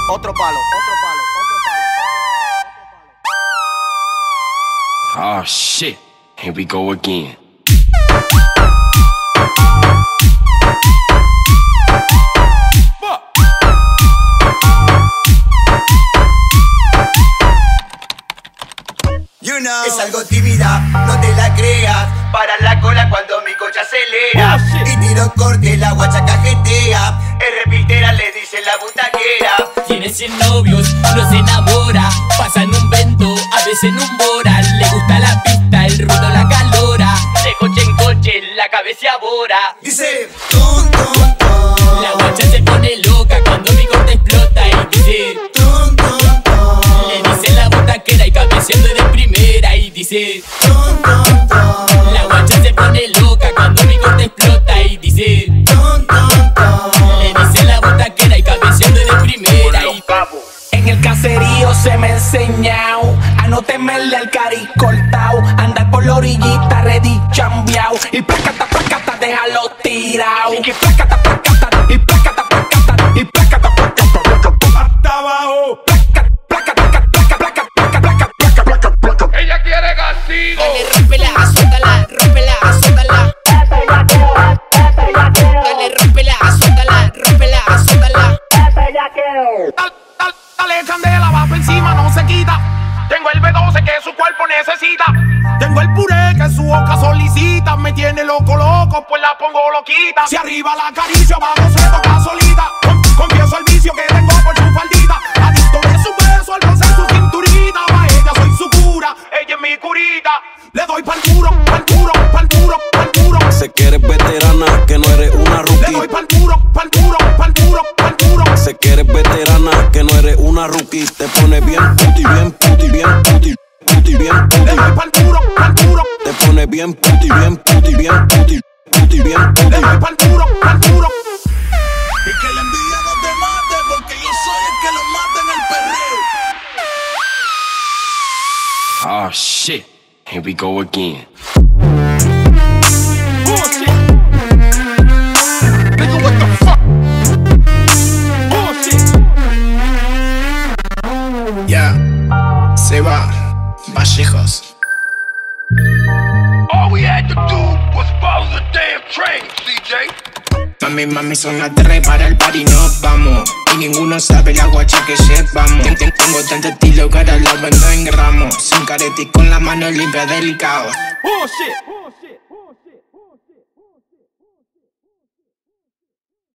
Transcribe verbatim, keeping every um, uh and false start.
Otro palo, otro palo, otro palo. Oh shit, here we go again. You know. Es algo tímida, no te la creas. Para la cola cuando mi coche acelera. Oh, y tiro corte, la guacha cajetea. R pitera le dice la butaquera. Tiene cien novios, no se enamora. Pasa en un vento, a veces en un bora. Le gusta la pista, el ruido la calora. De coche en coche, la cabeza abora. Dice, ton, ton, ton. La guacha se pone loca cuando mi corte explota. Y dice, ton, ton, ton. Le dice la butaquera y cabeceando de primera. Y dice, ton, ton, ton. La guacha se pone loca cuando mi corte explota. Y dice, ton, ton, ton. Le dice la butaquera y cabeceando de primera. Y en el caserío se me ha enseñado a no temerle al cari cortao, andar por la orillita ready chambeao. Y placata, placata, déjalo tirao. Y placata, placata, y placata, placata, y placata, placata, hasta abajo. Placa, placa, placa, placa, placa, placa, placa, placa, placa. Ella quiere castigo. Dale, rómpela, azótala, rómpela, azótala. Dale, rómpela, azótala, rómpela, azótala. Dale, dale, dale candela, va por encima, no se quita. Tengo el B doce que su cuerpo necesita. Tengo el puré que su boca solicita. Me tiene loco, loco, pues la pongo loquita. Si arriba la acaricio, abajo se toca solita. Confieso el vicio que tengo por su faldita. Adicto de su beso, al rozar su cinturita. Pa' ella soy su cura, ella es mi curita. Le doy pa'l duro, pa'l duro, pa'l duro, pa'l duro. Sé que eres veterana, que no eres una rookie. Le doy pa'l duro, pa'l duro, pa'l duro, pa'l duro. Sé que eres veterana, que no eres una rookie. Te pone bien puti, bien puti, bien puti, puti, bien puti. Le doy pa'l duro, pa'l duro. Te pone bien puti, bien puti, bien puti, puti, bien puti. Le doy pa'l duro, pa'l duro. Y que la envidia no te mate, porque yo soy el que lo mata en el perreo. Oh shit, here we go again. Bullshit. Nigga, what the fuck? Bullshit. Ya, se va, Vallejos. All we had to do was follow the damn train, C J. Mami, mami, son las tres para el party, nos vamos. Y ninguno sabe la guacha que llevamos. Tengo tanto estilo que ahora la vendo en gramos. Sin careta y con la mano limpia del caos. Bullshit.